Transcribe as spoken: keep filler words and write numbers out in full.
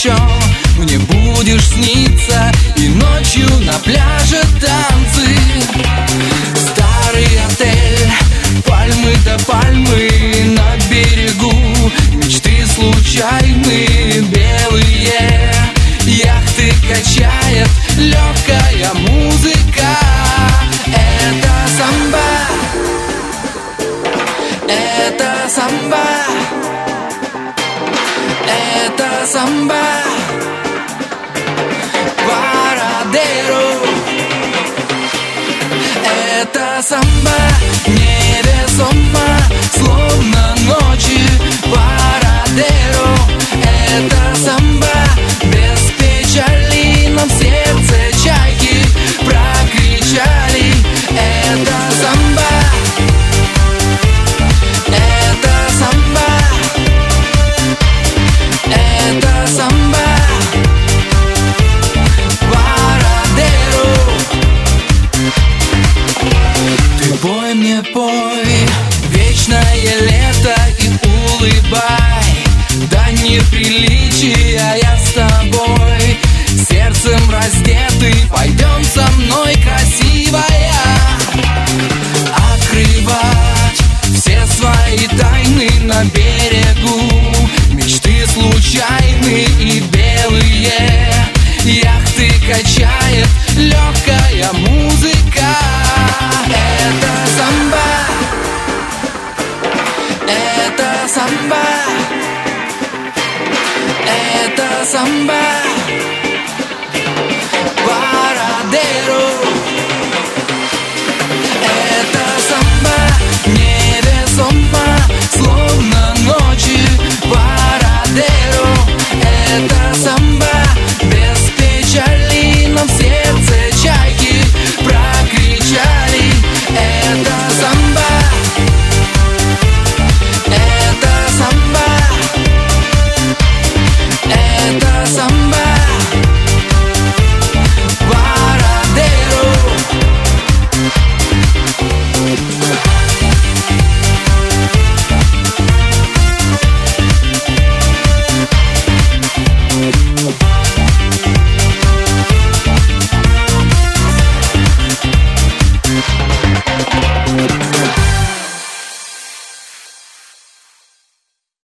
еще мне будешь сниться, и ночью на пляже танцы. Старый отель, пальмы да пальмы на берегу, мечты случайные, белые яхты качает легкая музыка. Это самба, это самба, это самба, Варадеро. Это самба невесома, словно ночи, Варадеро. Это самба без печали, нам в сердце чайки прокричали. Это самба, это самба, это самба, Варадеро. Ты пой мне, пой, вечное лето и улыбай. Да неприличия, я с тобой, сердцем раздетый, пойдем со мной, красивая, открывать все свои тайны на берегу. Мечты случайны и белые яхты качает легкая музыка. Это самба, это самба, это самба, Варадеро.